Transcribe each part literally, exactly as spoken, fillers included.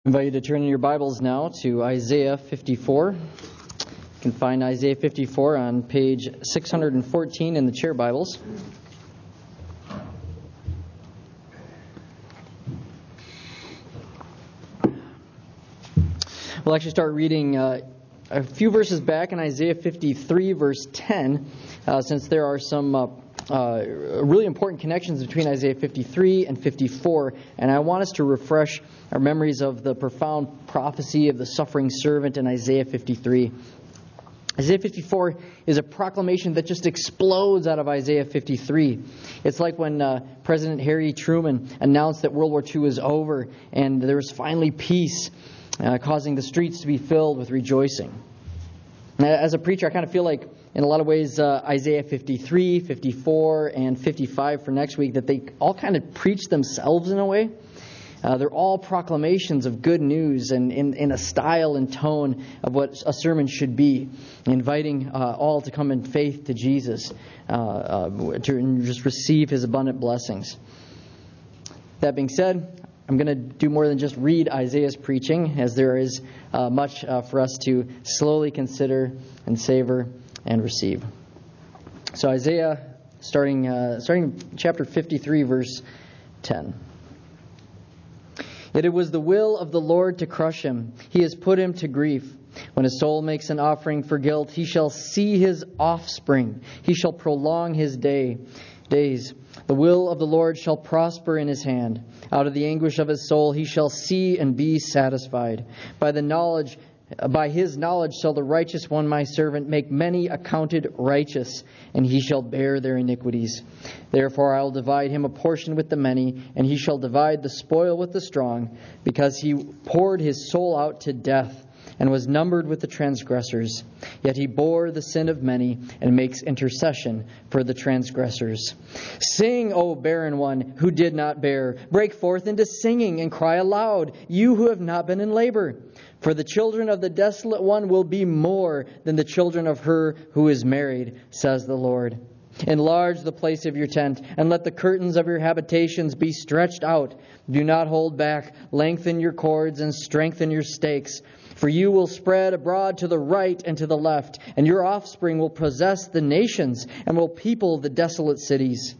I invite you to turn in your Bibles now to Isaiah fifty-four. You can find Isaiah fifty-four on page six hundred fourteen in the chair Bibles. We'll actually start reading uh, a few verses back in Isaiah fifty-three, verse ten, uh, since there are some uh, uh, really important connections between Isaiah fifty-three and fifty-four, and I want us to refresh our memories of the profound prophecy of the suffering servant in Isaiah fifty-three. Isaiah fifty-four is a proclamation that just explodes out of Isaiah fifty-three. It's like when uh, President Harry Truman announced that World War Two was over and there was finally peace, uh, causing the streets to be filled with rejoicing. As a preacher, I kind of feel like, in a lot of ways, uh, Isaiah fifty-three, fifty-four, and fifty-five for next week, that they all kind of preach themselves in a way. Uh, they're all proclamations of good news and in, in a style and tone of what a sermon should be, inviting uh, all to come in faith to Jesus, uh, uh, to just receive His abundant blessings. That being said, I'm going to do more than just read Isaiah's preaching, as there is uh, much uh, for us to slowly consider and savor and receive. So Isaiah, starting uh, starting chapter fifty-three, verse ten. Yet it was the will of the Lord to crush him. He has put him to grief. When his soul makes an offering for guilt, he shall see his offspring. He shall prolong his day days. The will of the Lord shall prosper in his hand. Out of the anguish of his soul he shall see and be satisfied. By the knowledge By his knowledge shall the righteous one, my servant, make many accounted righteous, and he shall bear their iniquities. Therefore I will divide him a portion with the many, and he shall divide the spoil with the strong, because he poured his soul out to death, and was numbered with the transgressors. Yet he bore the sin of many, and makes intercession for the transgressors. Sing, O barren one who did not bear. Break forth into singing, and cry aloud, you who have not been in labor. For the children of the desolate one will be more than the children of her who is married, says the Lord. Enlarge the place of your tent, and let the curtains of your habitations be stretched out. Do not hold back. Lengthen your cords and strengthen your stakes. For you will spread abroad to the right and to the left, and your offspring will possess the nations and will people the desolate cities.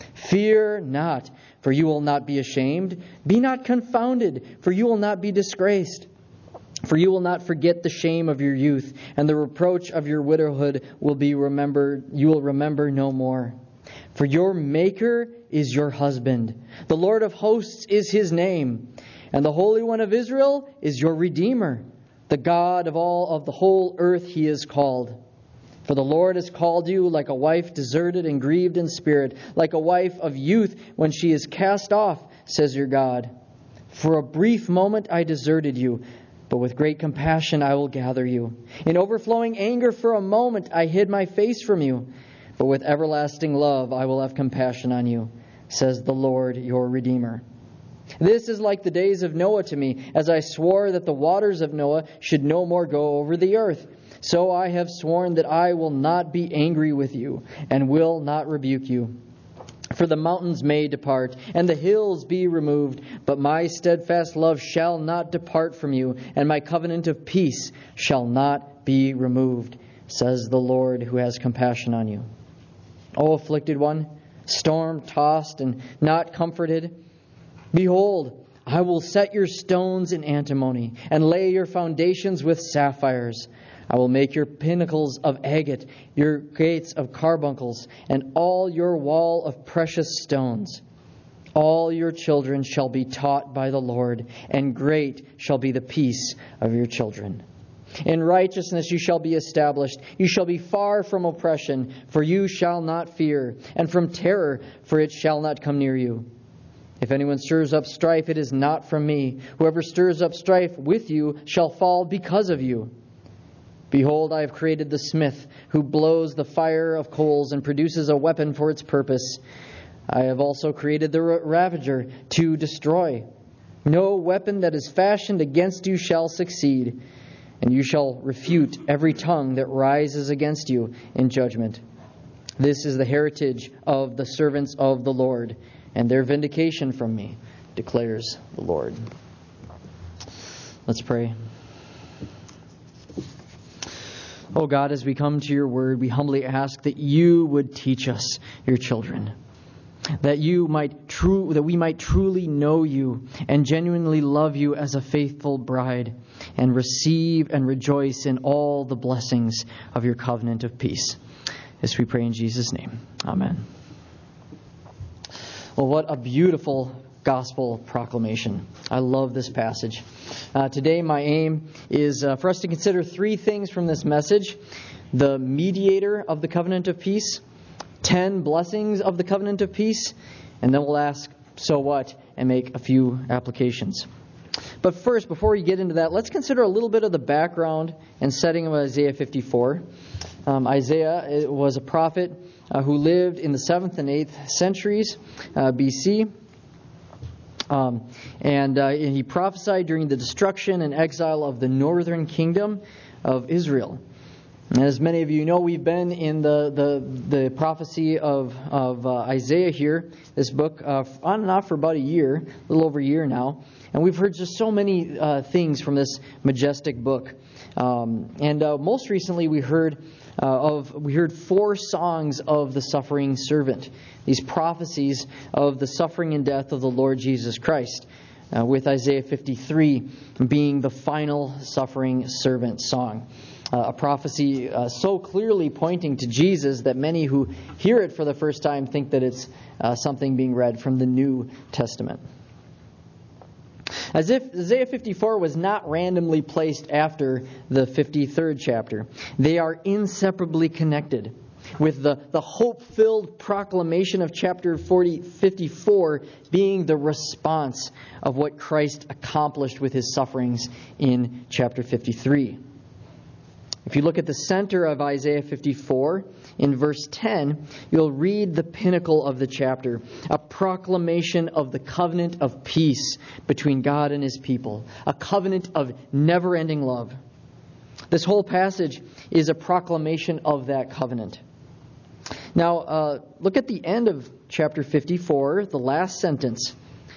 Fear not, for you will not be ashamed. Be not confounded, for you will not be disgraced. For you will not forget the shame of your youth, and the reproach of your widowhood will be remembered. You will remember no more. For your Maker is your husband. The Lord of hosts is His name. And the Holy One of Israel is your Redeemer. The God of all of the whole earth He is called. For the Lord has called you like a wife deserted and grieved in spirit, like a wife of youth when she is cast off, says your God. For a brief moment I deserted you, but with great compassion I will gather you. In overflowing anger for a moment I hid my face from you, but with everlasting love I will have compassion on you, says the Lord your Redeemer. This is like the days of Noah to me, as I swore that the waters of Noah should no more go over the earth. So I have sworn that I will not be angry with you, and will not rebuke you. For the mountains may depart, and the hills be removed, but my steadfast love shall not depart from you, and my covenant of peace shall not be removed, says the Lord who has compassion on you. O afflicted one, storm-tossed and not comforted, behold, I will set your stones in antimony, and lay your foundations with sapphires. I will make your pinnacles of agate, your gates of carbuncles, and all your wall of precious stones. All your children shall be taught by the Lord, and great shall be the peace of your children. In righteousness you shall be established. You shall be far from oppression, for you shall not fear, and from terror, for it shall not come near you. If anyone stirs up strife, it is not from me. Whoever stirs up strife with you shall fall because of you. Behold, I have created the smith, who blows the fire of coals and produces a weapon for its purpose. I have also created the ravager to destroy. No weapon that is fashioned against you shall succeed, and you shall refute every tongue that rises against you in judgment. This is the heritage of the servants of the Lord, and their vindication from me, declares the Lord. Let's pray. Oh God, as we come to your word, we humbly ask that you would teach us, your children, that you might true that we might truly know you and genuinely love you as a faithful bride, and receive and rejoice in all the blessings of your covenant of peace. This we pray in Jesus' name. Amen. Well, what a beautiful gospel proclamation. I love this passage. Uh, today, my aim is uh, for us to consider three things from this message: the mediator of the covenant of peace, ten blessings of the covenant of peace, and then we'll ask, so what, and make a few applications. But first, before we get into that, let's consider a little bit of the background and setting of Isaiah fifty-four. Um, Isaiah was a prophet uh, who lived in the seventh and eighth centuries uh, B C. Um, and, uh, and he prophesied during the destruction and exile of the northern kingdom of Israel. And as many of you know, we've been in the the, the prophecy of, of uh, Isaiah here, this book, uh, on and off for about a year, a little over a year now. And we've heard just so many uh, things from this majestic book. Um, and uh, most recently, we heard uh, of we heard four songs of the suffering servant. These prophecies of the suffering and death of the Lord Jesus Christ, uh, with Isaiah fifty-three being the final suffering servant song. Uh, a prophecy uh, so clearly pointing to Jesus that many who hear it for the first time think that it's uh, something being read from the New Testament. As if Isaiah fifty-four was not randomly placed after the fifty-third chapter. They are inseparably connected, with the, the hope-filled proclamation of chapter forty, fifty-four being the response of what Christ accomplished with his sufferings in chapter fifty-three. If you look at the center of Isaiah fifty-four, in verse ten, you'll read the pinnacle of the chapter, a proclamation of the covenant of peace between God and his people, a covenant of never-ending love. This whole passage is a proclamation of that covenant. Now, uh, look at the end of chapter fifty-four, the last sentence.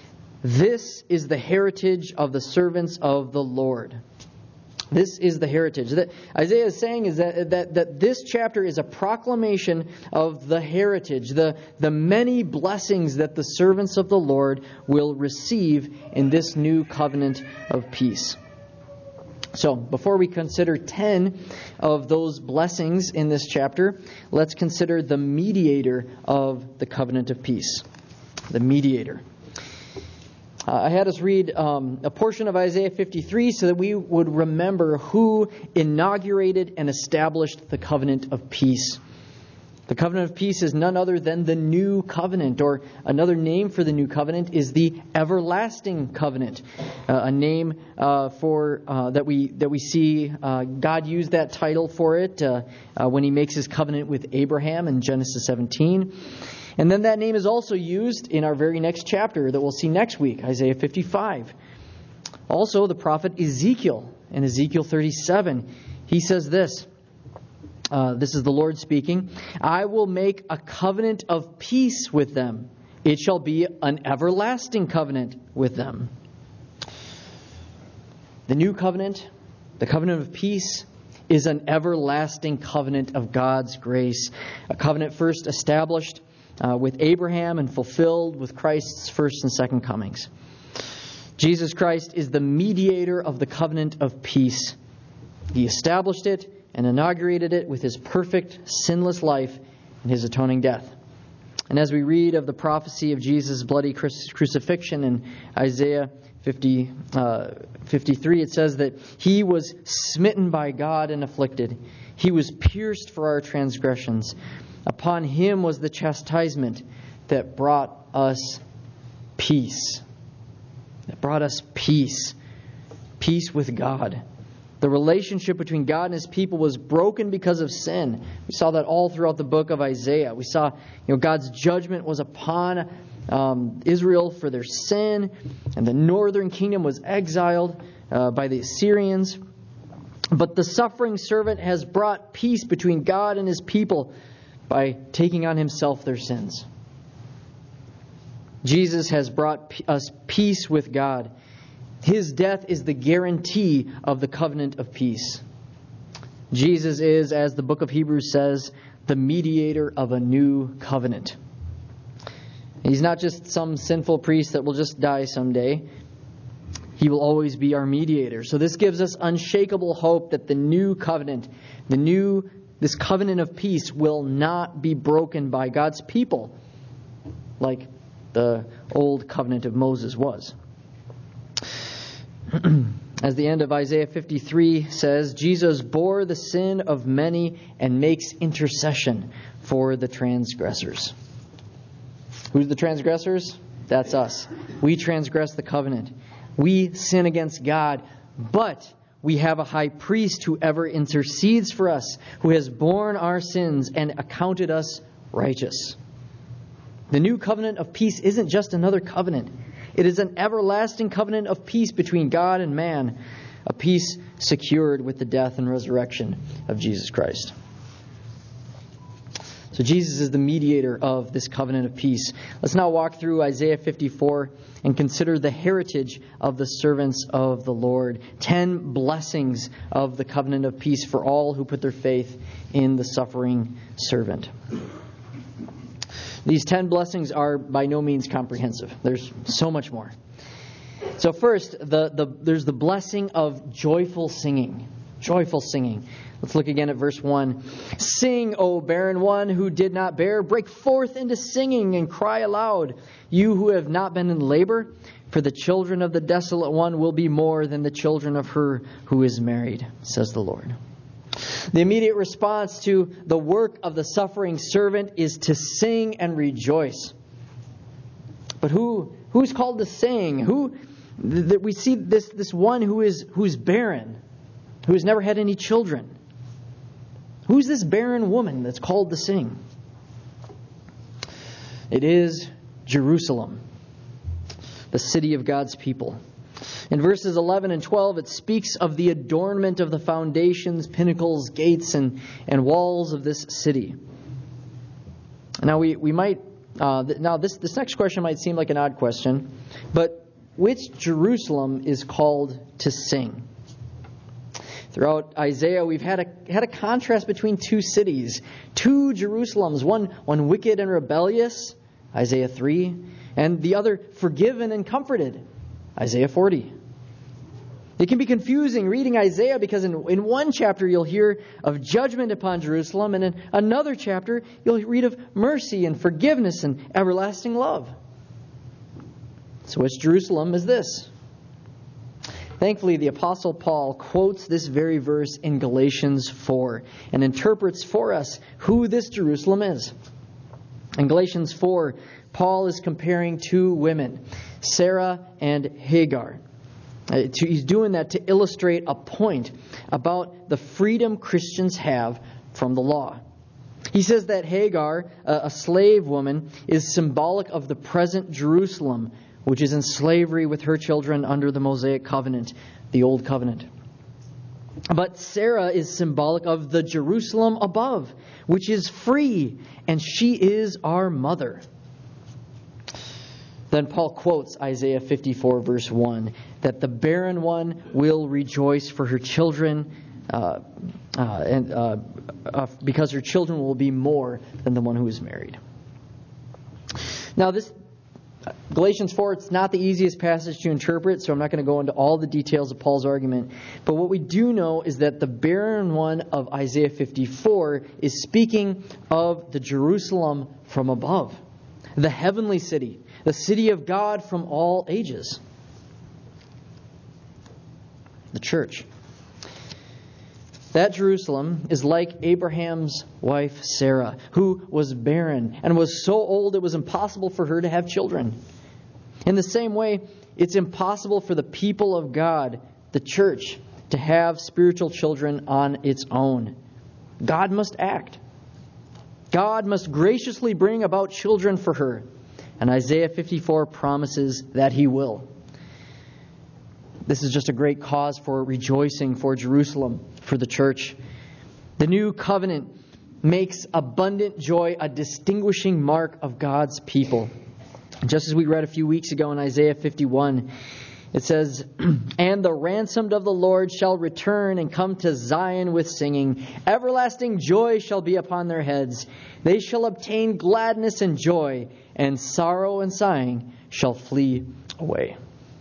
This is the heritage of the servants of the Lord. This is the heritage. That Isaiah is saying is that, that, that this chapter is a proclamation of the heritage, the, the many blessings that the servants of the Lord will receive in this new covenant of peace. So, before we consider ten of those blessings in this chapter, let's consider the mediator of the covenant of peace. The mediator. Uh, I had us read um, a portion of Isaiah fifty-three so that we would remember who inaugurated and established the covenant of peace. The covenant of peace is none other than the new covenant, or another name for the new covenant is the everlasting covenant. Uh, a name uh, for uh, that we that we see uh, God use that title for it uh, uh, when He makes His covenant with Abraham in Genesis seventeen. And then that name is also used in our very next chapter that we'll see next week, Isaiah fifty-five. Also, the prophet Ezekiel, in Ezekiel thirty-seven, he says this. Uh, this is the Lord speaking. I will make a covenant of peace with them. It shall be an everlasting covenant with them. The new covenant, the covenant of peace, is an everlasting covenant of God's grace. A covenant first established Uh, with Abraham and fulfilled with Christ's first and second comings. Jesus Christ is the mediator of the covenant of peace. He established it and inaugurated it with his perfect, sinless life and his atoning death. And as we read of the prophecy of Jesus' bloody crucifixion in Isaiah fifty, uh, fifty-three, it says that he was smitten by God and afflicted. He was pierced for our transgressions. Upon him was the chastisement that brought us peace. That brought us peace. Peace with God. The relationship between God and his people was broken because of sin. We saw that all throughout the book of Isaiah. We saw, you know, God's judgment was upon um, Israel for their sin, and the northern kingdom was exiled uh, by the Assyrians. But the suffering servant has brought peace between God and his people by taking on himself their sins. Jesus has brought us peace with God. His death is the guarantee of the covenant of peace. Jesus is, as the book of Hebrews says, the mediator of a new covenant. He's not just some sinful priest that will just die someday. He will always be our mediator. So this gives us unshakable hope that the new covenant, the new, this covenant of peace will not be broken by God's people like the old covenant of Moses was. As the end of Isaiah fifty-three says, Jesus bore the sin of many and makes intercession for the transgressors. Who's the transgressors? That's us. We transgress the covenant. We sin against God, but we have a high priest who ever intercedes for us, who has borne our sins and accounted us righteous. The new covenant of peace isn't just another covenant. It is an everlasting covenant of peace between God and man, a peace secured with the death and resurrection of Jesus Christ. So Jesus is the mediator of this covenant of peace. Let's now walk through Isaiah fifty-four and consider the heritage of the servants of the Lord. Ten blessings of the covenant of peace for all who put their faith in the suffering servant. These ten blessings are by no means comprehensive. There's so much more. So first, the, the, there's the blessing of joyful singing. Joyful singing. Let's look again at verse one. Sing, O barren one who did not bear. Break forth into singing and cry aloud, you who have not been in labor. For the children of the desolate one will be more than the children of her who is married, says the Lord. The immediate response to the work of the suffering servant is to sing and rejoice. But who who's called to sing? Who that we see this this one who is who's barren, who has never had any children. Who's this barren woman that's called to sing? It is Jerusalem, the city of God's people. In verses eleven and twelve, it speaks of the adornment of the foundations, pinnacles, gates, and, and walls of this city. Now, we, we might, uh, th- now this, this next question might seem like an odd question, but which Jerusalem is called to sing? Throughout Isaiah, we've had a had a contrast between two cities, two Jerusalems, one one wicked and rebellious, Isaiah three, and the other forgiven and comforted, Isaiah forty. It can be confusing reading Isaiah because in, in one chapter you'll hear of judgment upon Jerusalem, and in another chapter you'll read of mercy and forgiveness and everlasting love. So which Jerusalem is this? Thankfully, the Apostle Paul quotes this very verse in Galatians four and interprets for us who this Jerusalem is. In Galatians four, Paul is comparing two women, Sarah and Hagar. Uh, to, he's doing that to illustrate a point about the freedom Christians have from the law. He says that Hagar, a, a slave woman, is symbolic of the present Jerusalem, which is in slavery with her children under the Mosaic covenant, the Old Covenant. But Sarah is symbolic of the Jerusalem above, which is free, and she is our mother. Then Paul quotes Isaiah fifty-four, verse one, that the barren one will rejoice for her children, uh, uh, and uh, uh, because her children will be more than the one who is married. Now, this Galatians four, it's not the easiest passage to interpret, so I'm not going to go into all the details of Paul's argument. But what we do know is that the barren one of Isaiah fifty-four is speaking of the Jerusalem from above, the heavenly city, the city of God from all ages, the church. That Jerusalem is like Abraham's wife Sarah, who was barren and was so old it was impossible for her to have children. In the same way, it's impossible for the people of God, the church, to have spiritual children on its own. God must act. God must graciously bring about children for her. And Isaiah fifty-four promises that He will. This is just a great cause for rejoicing for Jerusalem, for the church. The new covenant makes abundant joy a distinguishing mark of God's people. Just as we read a few weeks ago in Isaiah fifty-one, It says, "And the ransomed of the Lord shall return and come to Zion with singing. Everlasting joy shall be upon their heads. They shall obtain gladness and joy, and sorrow and sighing shall flee away."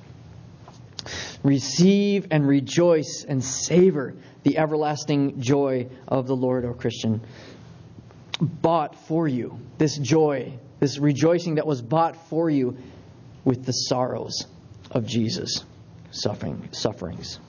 Receive and rejoice and savor the everlasting joy of the Lord, O Christian. Bought for you. This joy, this rejoicing that was bought for you with the sorrows of Jesus' suffering, sufferings.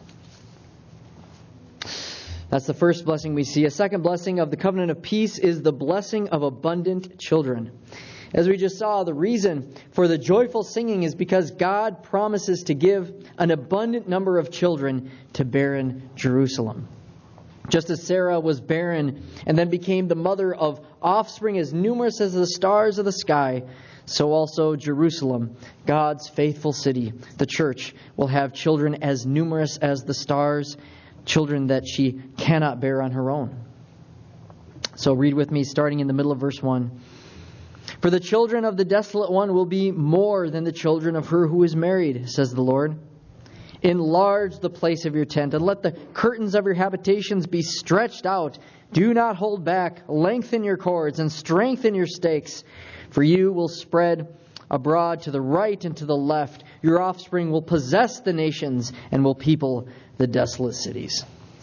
That's the first blessing we see. A second blessing of the covenant of peace is the blessing of abundant children. As we just saw, the reason for the joyful singing is because God promises to give an abundant number of children to barren Jerusalem. Just as Sarah was barren and then became the mother of offspring as numerous as the stars of the sky, so also Jerusalem, God's faithful city, the church, will have children as numerous as the stars, children that she cannot bear on her own. So read with me starting in the middle of verse one. "For the children of the desolate one will be more than the children of her who is married, says the Lord. Enlarge the place of your tent, and let the curtains of your habitations be stretched out. Do not hold back. Lengthen your cords and strengthen your stakes. For you will spread abroad to the right and to the left. Your offspring will possess the nations and will people the desolate cities."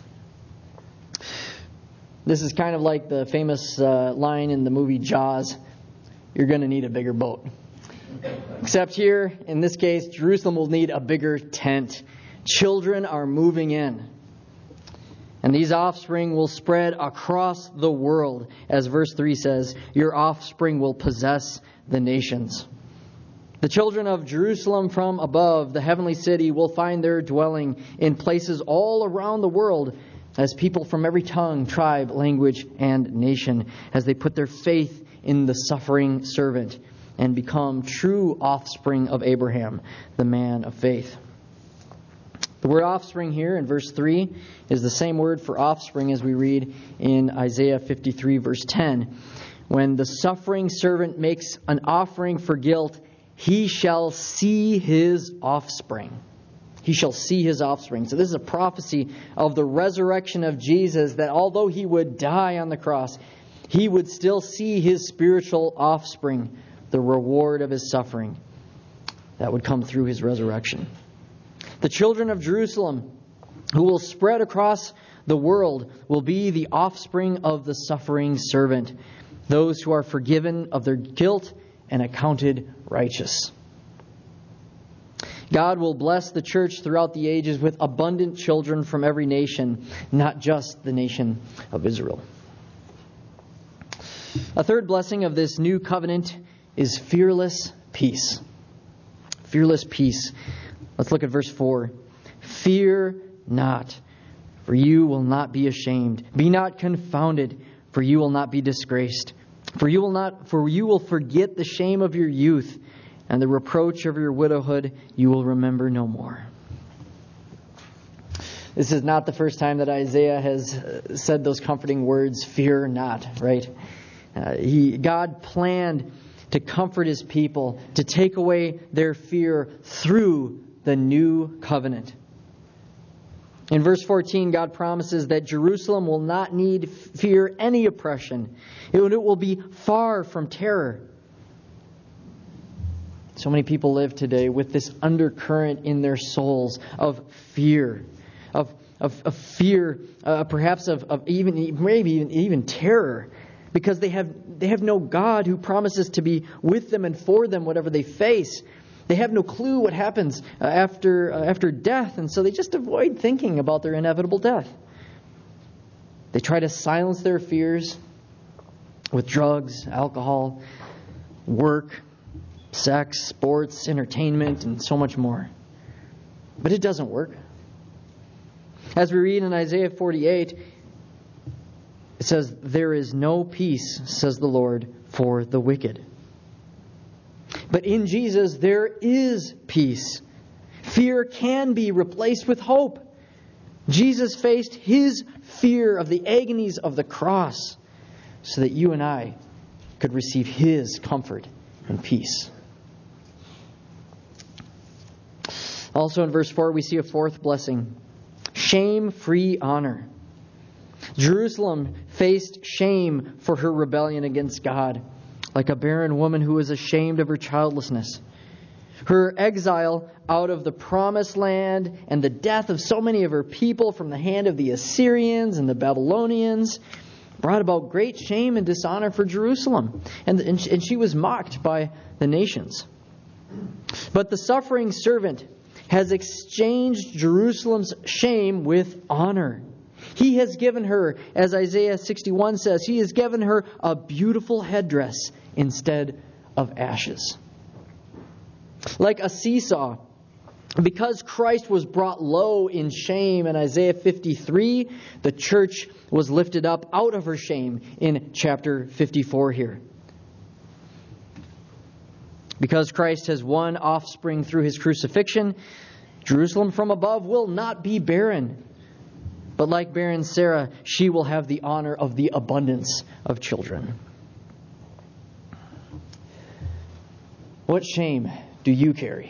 This is kind of like the famous uh, line in the movie Jaws. You're going to need a bigger boat. Except here, in this case, Jerusalem will need a bigger tent. Children are moving in. And these offspring will spread across the world. As verse three says, your offspring will possess the nations. The children of Jerusalem from above, the heavenly city, will find their dwelling in places all around the world as people from every tongue, tribe, language, and nation, as they put their faith in the suffering servant and become true offspring of Abraham, the man of faith. The word offspring here in verse three is the same word for offspring as we read in Isaiah fifty-three verse ten. When the suffering servant makes an offering for guilt, he shall see his offspring. He shall see his offspring. So this is a prophecy of the resurrection of Jesus, that although he would die on the cross, he would still see his spiritual offspring, the reward of his suffering that would come through his resurrection. The children of Jerusalem, who will spread across the world, will be the offspring of the suffering servant, those who are forgiven of their guilt and accounted righteous. God will bless the church throughout the ages with abundant children from every nation, not just the nation of Israel. A third blessing of this new covenant is fearless peace. Fearless peace. Let's look at verse four. "Fear not, for you will not be ashamed. Be not confounded, for you will not be disgraced. For you will not, for you will forget the shame of your youth, and the reproach of your widowhood you will remember no more." This is not the first time that Isaiah has said those comforting words, "Fear not," right? Uh, he, God planned to comfort his people, to take away their fear through the new covenant. In verse fourteen, God promises that Jerusalem will not need fear any oppression. It will be far from terror. So many people live today with this undercurrent in their souls of fear, of of, of fear, uh, perhaps of, of even maybe even, even terror, because they have they have no God who promises to be with them and for them whatever they face. They have no clue what happens uh, after uh, after death, and so they just avoid thinking about their inevitable death. They try to silence their fears with drugs, alcohol, work, sex, sports, entertainment, and so much more. But it doesn't work. As we read in Isaiah forty-eight, it says, "There is no peace, says the Lord, for the wicked." But in Jesus, there is peace. Fear can be replaced with hope. Jesus faced his fear of the agonies of the cross so that you and I could receive his comfort and peace. Also in verse four, we see a fourth blessing. Shame-free honor. Jerusalem faced shame for her rebellion against God, like a barren woman who is ashamed of her childlessness. Her exile out of the promised land and the death of so many of her people from the hand of the Assyrians and the Babylonians brought about great shame and dishonor for Jerusalem. And, and she was mocked by the nations. But the suffering servant has exchanged Jerusalem's shame with honor. He has given her, as Isaiah sixty-one says, He has given her a beautiful headdress instead of ashes. Like a seesaw, because Christ was brought low in shame in Isaiah fifty-three, the church was lifted up out of her shame in chapter fifty-four here. Because Christ has won offspring through His crucifixion, Jerusalem from above will not be barren. But like barren Sarah, she will have the honor of the abundance of children. What shame do you carry?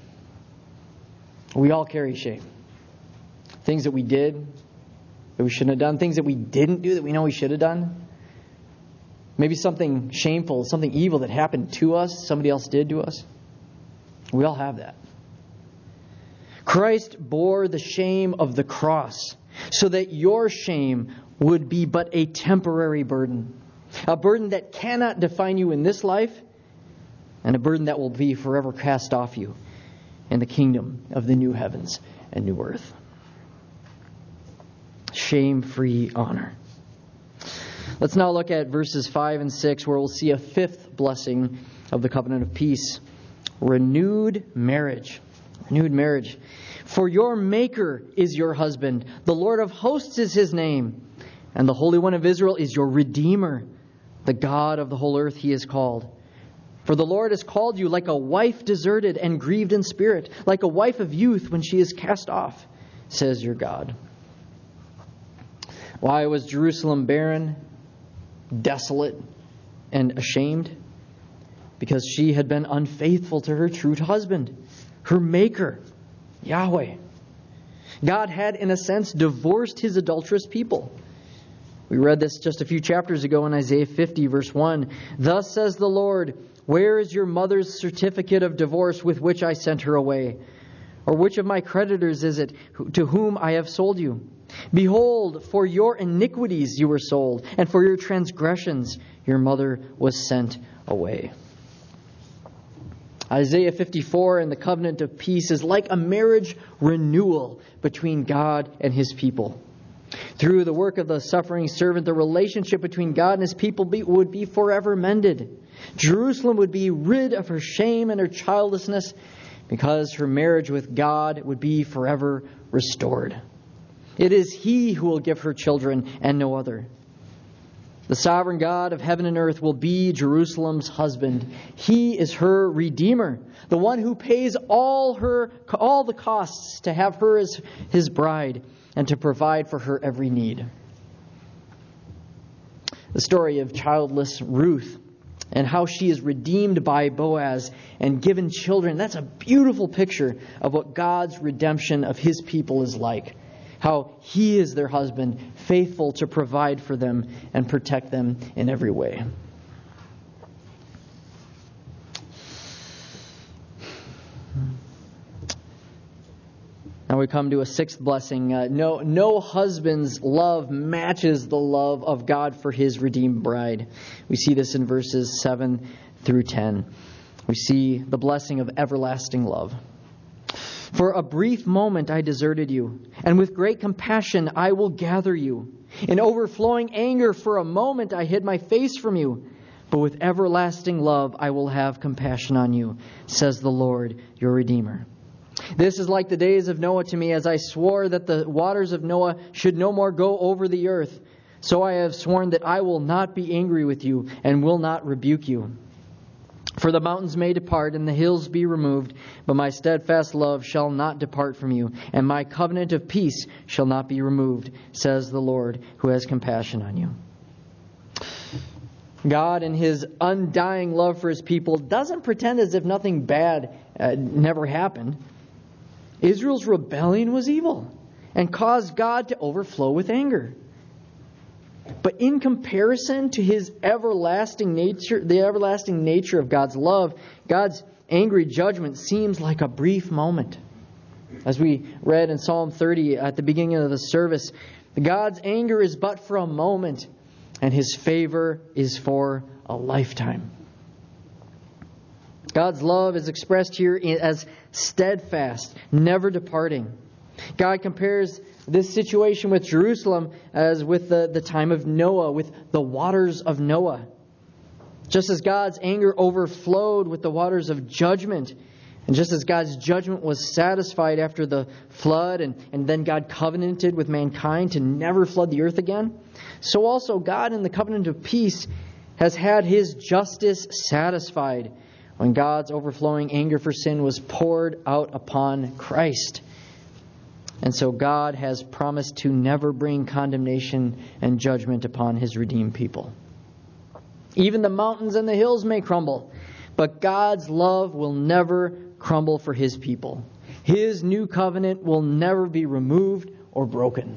We all carry shame. Things that we did that we shouldn't have done. Things that we didn't do that we know we should have done. Maybe something shameful, something evil that happened to us, somebody else did to us. We all have that. Christ bore the shame of the cross so that your shame would be but a temporary burden. A burden that cannot define you in this life, and a burden that will be forever cast off you in the kingdom of the new heavens and new earth. Shame-free honor. Let's now look at verses five and six, where we'll see a fifth blessing of the covenant of peace. Renewed marriage. Renewed marriage. For your Maker is your husband. The Lord of hosts is His name. And the Holy One of Israel is your Redeemer. The God of the whole earth He is called. For the Lord has called you like a wife deserted and grieved in spirit, like a wife of youth when she is cast off, says your God. Why was Jerusalem barren, desolate, and ashamed? Because she had been unfaithful to her true husband, her Maker, Yahweh. God had, in a sense, divorced His adulterous people. We read this just a few chapters ago in Isaiah fifty, verse one. Thus says the Lord, where is your mother's certificate of divorce with which I sent her away? Or which of my creditors is it to whom I have sold you? Behold, for your iniquities you were sold, and for your transgressions your mother was sent away. Isaiah fifty-four and the covenant of peace is like a marriage renewal between God and His people. Through the work of the suffering servant, the relationship between God and His people be, would be forever mended. Jerusalem would be rid of her shame and her childlessness because her marriage with God would be forever restored. It is He who will give her children and no other. The sovereign God of heaven and earth will be Jerusalem's husband. He is her Redeemer, the one who pays all her all the costs to have her as His bride and to provide for her every need. The story of childless Ruth and how she is redeemed by Boaz and given children, that's a beautiful picture of what God's redemption of His people is like. How He is their husband, faithful to provide for them and protect them in every way. Now we come to a sixth blessing. Uh, no, no husband's love matches the love of God for His redeemed bride. We see this in verses seven through ten. We see the blessing of everlasting love. For a brief moment I deserted you, and with great compassion I will gather you. In overflowing anger for a moment I hid my face from you, but with everlasting love I will have compassion on you, says the Lord, your Redeemer. This is like the days of Noah to me, as I swore that the waters of Noah should no more go over the earth. So I have sworn that I will not be angry with you and will not rebuke you. For the mountains may depart and the hills be removed, but my steadfast love shall not depart from you, and my covenant of peace shall not be removed, says the Lord, who has compassion on you. God, in His undying love for His people, doesn't pretend as if nothing bad uh, never happened. Israel's rebellion was evil and caused God to overflow with anger. But in comparison to his everlasting nature, the everlasting nature of God's love, God's angry judgment seems like a brief moment. As we read in Psalm thirty at the beginning of the service, God's anger is but for a moment, and his favor is for a lifetime. God's love is expressed here as steadfast, never departing. God compares this situation with Jerusalem as with the, the time of Noah, with the waters of Noah. Just as God's anger overflowed with the waters of judgment, and just as God's judgment was satisfied after the flood, and, and then God covenanted with mankind to never flood the earth again, so also God in the covenant of peace has had his justice satisfied when God's overflowing anger for sin was poured out upon Christ. And so God has promised to never bring condemnation and judgment upon his redeemed people. Even the mountains and the hills may crumble, but God's love will never crumble for his people. His new covenant will never be removed or broken.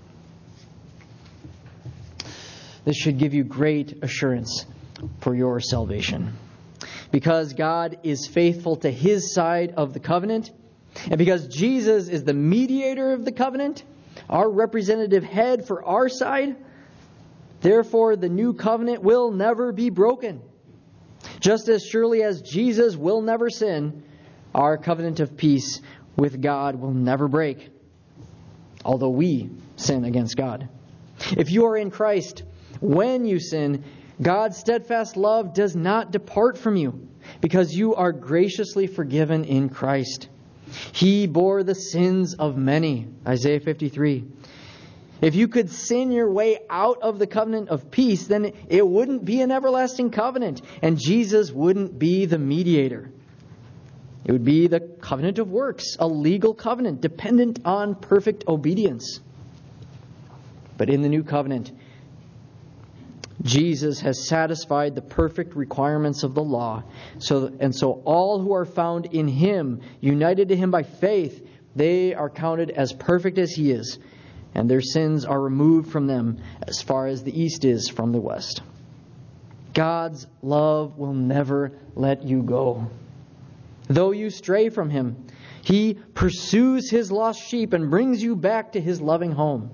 This should give you great assurance for your salvation. Because God is faithful to his side of the covenant, and because Jesus is the mediator of the covenant, our representative head for our side, therefore the new covenant will never be broken. Just as surely as Jesus will never sin, our covenant of peace with God will never break, although we sin against God. If you are in Christ, when you sin, God's steadfast love does not depart from you, because you are graciously forgiven in Christ. He bore the sins of many, Isaiah fifty-three. If you could sin your way out of the covenant of peace, then it wouldn't be an everlasting covenant, and Jesus wouldn't be the mediator. It would be the covenant of works, a legal covenant dependent on perfect obedience. But in the new covenant, Jesus has satisfied the perfect requirements of the law. So, and so all who are found in him, united to him by faith, they are counted as perfect as he is, and their sins are removed from them as far as the east is from the west. God's love will never let you go. Though you stray from him, he pursues his lost sheep and brings you back to his loving home.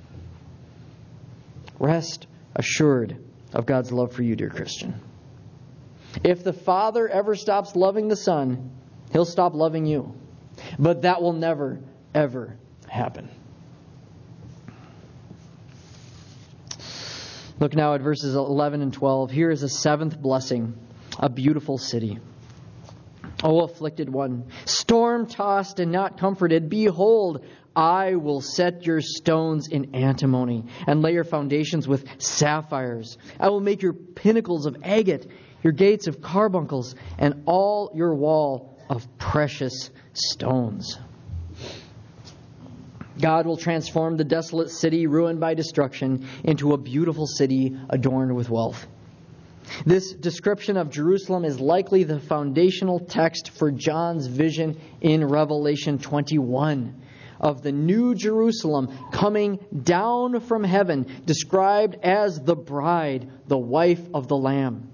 Rest assured of God's love for you, dear Christian. If the Father ever stops loving the Son, he'll stop loving you. But that will never, ever happen. Look now at verses eleven and twelve. Here is a seventh blessing, a beautiful city. O afflicted one, storm-tossed and not comforted, behold, I will set your stones in antimony and lay your foundations with sapphires. I will make your pinnacles of agate, your gates of carbuncles, and all your wall of precious stones. God will transform the desolate city ruined by destruction into a beautiful city adorned with wealth. This description of Jerusalem is likely the foundational text for John's vision in Revelation twenty-one of the new Jerusalem coming down from heaven, described as the bride, the wife of the Lamb.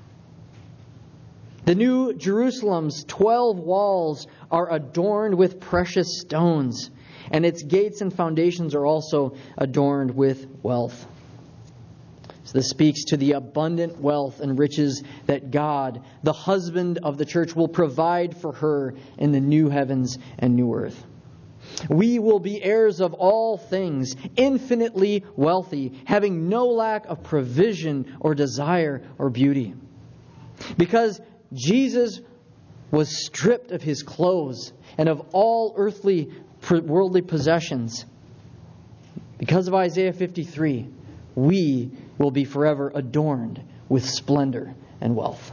The new Jerusalem's twelve walls are adorned with precious stones, and its gates and foundations are also adorned with wealth. So this speaks to the abundant wealth and riches that God, the husband of the church, will provide for her in the new heavens and new earth. We will be heirs of all things, infinitely wealthy, having no lack of provision or desire or beauty. Because Jesus was stripped of his clothes and of all earthly, worldly possessions. Because of Isaiah fifty-three, we will be forever adorned with splendor and wealth.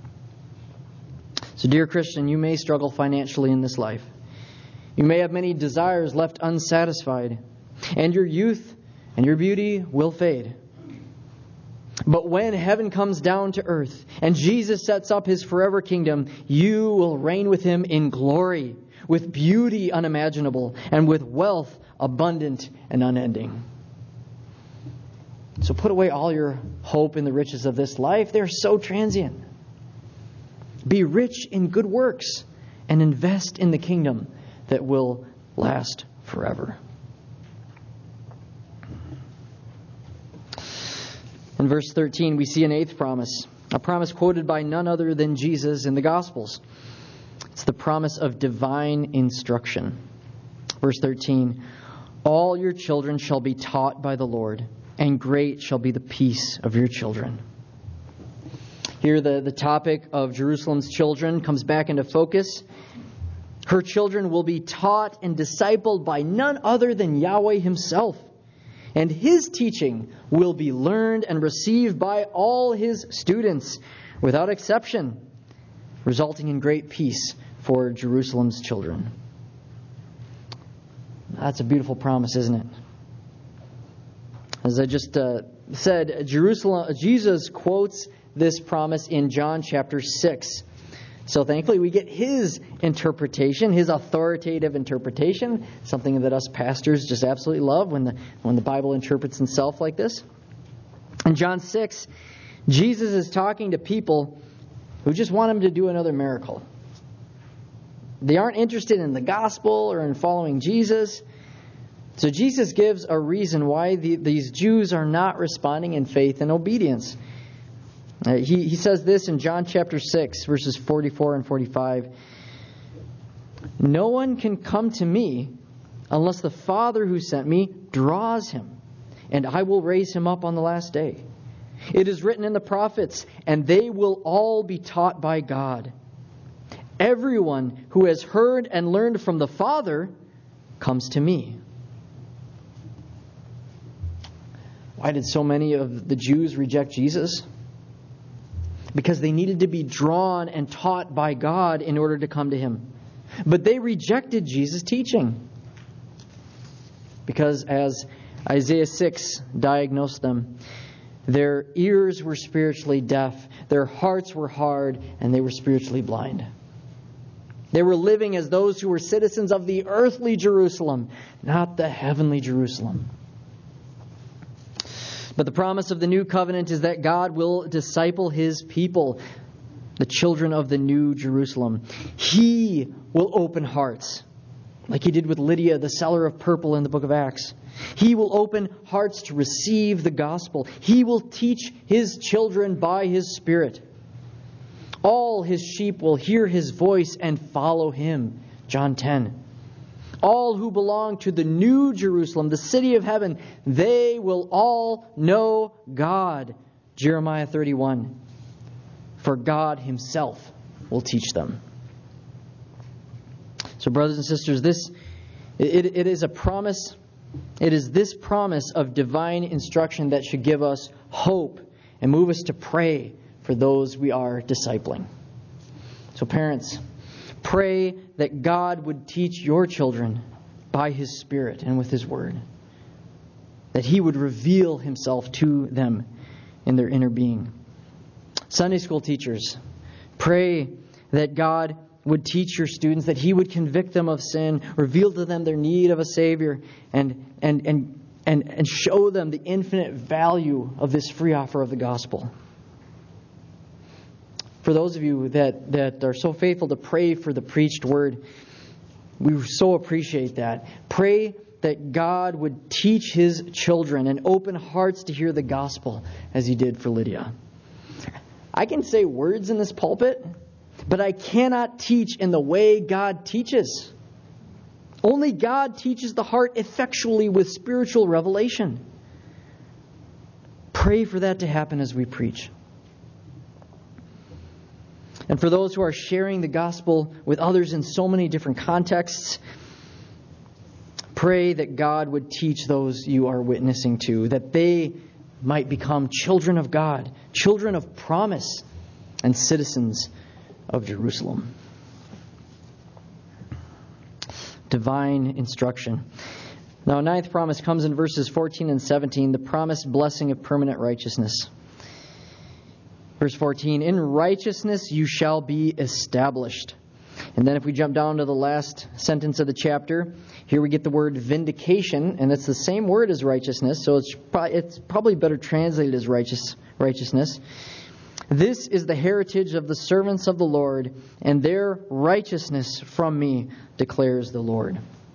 So, dear Christian, you may struggle financially in this life. You may have many desires left unsatisfied, and your youth and your beauty will fade. But when heaven comes down to earth and Jesus sets up his forever kingdom, you will reign with him in glory, with beauty unimaginable, and with wealth abundant and unending. So put away all your hope in the riches of this life. They're so transient. Be rich in good works and invest in the kingdom that will last forever. In verse thirteen, we see an eighth promise, a promise quoted by none other than Jesus in the Gospels. It's the promise of divine instruction. Verse thirteen, all your children shall be taught by the Lord, and great shall be the peace of your children. Here the, the topic of Jerusalem's children comes back into focus. Her children will be taught and discipled by none other than Yahweh himself. And his teaching will be learned and received by all his students, without exception, resulting in great peace for Jerusalem's children. That's a beautiful promise, isn't it? As I just uh, said, Jerusalem, Jesus quotes this promise in John chapter six. So thankfully we get his interpretation, his authoritative interpretation, something that us pastors just absolutely love when the when the Bible interprets itself like this. In John six, Jesus is talking to people who just want him to do another miracle. They aren't interested in the gospel or in following Jesus. So Jesus gives a reason why the, these Jews are not responding in faith and obedience. Uh, he, he says this in John chapter six, verses forty-four and forty-five. No one can come to me unless the Father who sent me draws him, and I will raise him up on the last day. It is written in the prophets, and they will all be taught by God. Everyone who has heard and learned from the Father comes to me. Why did so many of the Jews reject Jesus? Because they needed to be drawn and taught by God in order to come to him. But they rejected Jesus' teaching. Because as Isaiah six diagnosed them, their ears were spiritually deaf, their hearts were hard, and they were spiritually blind. They were living as those who were citizens of the earthly Jerusalem, not the heavenly Jerusalem. But the promise of the new covenant is that God will disciple his people, the children of the new Jerusalem. He will open hearts, like he did with Lydia, the seller of purple in the book of Acts. He will open hearts to receive the gospel. He will teach his children by his Spirit. All his sheep will hear his voice and follow him. John ten. All who belong to the new Jerusalem, the city of heaven, they will all know God. Jeremiah thirty-one. For God himself will teach them. So brothers and sisters, this it, it is a promise. It is this promise of divine instruction that should give us hope and move us to pray for those we are discipling. So parents, pray that God would teach your children by his Spirit and with his word. That he would reveal himself to them in their inner being. Sunday school teachers, pray that God would teach your students, that he would convict them of sin, reveal to them their need of a Savior, and and and and, and show them the infinite value of this free offer of the gospel. For those of you that, that are so faithful to pray for the preached word, we so appreciate that. Pray that God would teach his children and open hearts to hear the gospel as he did for Lydia. I can say words in this pulpit, but I cannot teach in the way God teaches. Only God teaches the heart effectually with spiritual revelation. Pray for that to happen as we preach. And for those who are sharing the gospel with others in so many different contexts, pray that God would teach those you are witnessing to, that they might become children of God, children of promise, and citizens of Jerusalem. Divine instruction. Now, a ninth promise comes in verses fourteen and seventeen, the promised blessing of permanent righteousness. Verse fourteen, in righteousness you shall be established. And then if we jump down to the last sentence of the chapter, here we get the word vindication, and it's the same word as righteousness, so it's probably, it's probably better translated as righteous righteousness. This is the heritage of the servants of the Lord, and their righteousness from me, declares the Lord.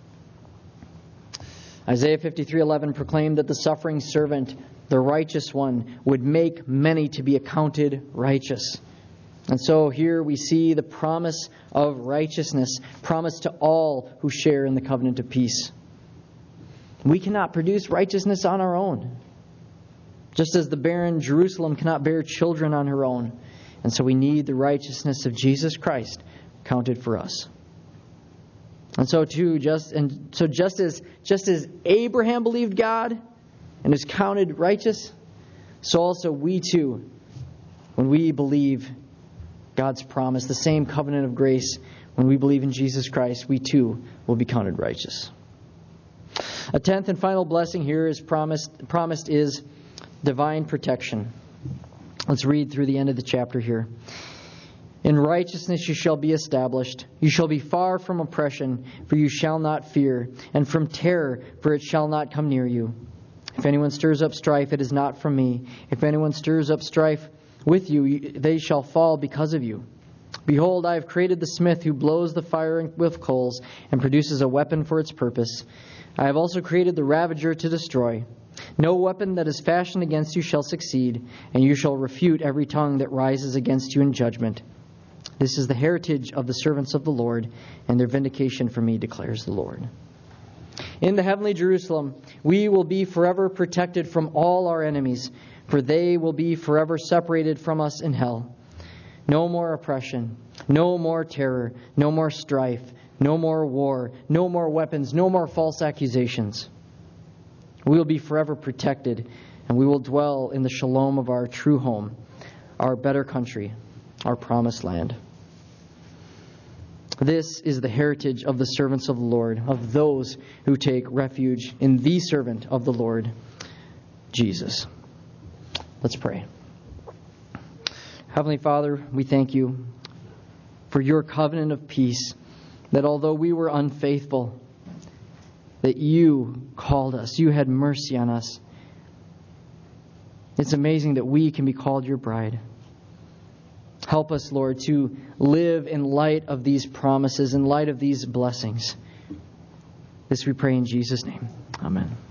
Isaiah fifty-three eleven proclaimed that the suffering servant, the righteous one, would make many to be accounted righteous. And so here we see the promise of righteousness, promised to all who share in the covenant of peace. We cannot produce righteousness on our own, just as the barren Jerusalem cannot bear children on her own. And so we need the righteousness of Jesus Christ counted for us. And so too, just and so just as just as Abraham believed God and is counted righteous, so also we too, when we believe God's promise, the same covenant of grace, when we believe in Jesus Christ, we too will be counted righteous. A tenth and final blessing here is promised promised is divine protection. Let's read through the end of the chapter here. In righteousness you shall be established. You shall be far from oppression, for you shall not fear, and from terror, for it shall not come near you. If anyone stirs up strife, it is not from me. If anyone stirs up strife with you, they shall fall because of you. Behold, I have created the smith who blows the fire with coals and produces a weapon for its purpose. I have also created the ravager to destroy. No weapon that is fashioned against you shall succeed, and you shall refute every tongue that rises against you in judgment. This is the heritage of the servants of the Lord, and their vindication for me, declares the Lord. In the heavenly Jerusalem, we will be forever protected from all our enemies, for they will be forever separated from us in hell. No more oppression, no more terror, no more strife, no more war, no more weapons, no more false accusations. We will be forever protected, and we will dwell in the shalom of our true home, our better country, our promised land. This is the heritage of the servants of the Lord, of those who take refuge in the servant of the Lord, Jesus. Let's pray. Heavenly Father, we thank you for your covenant of peace, that although we were unfaithful, that you called us, you had mercy on us. It's amazing that we can be called your bride. Help us, Lord, to live in light of these promises, in light of these blessings. This we pray in Jesus' name. Amen.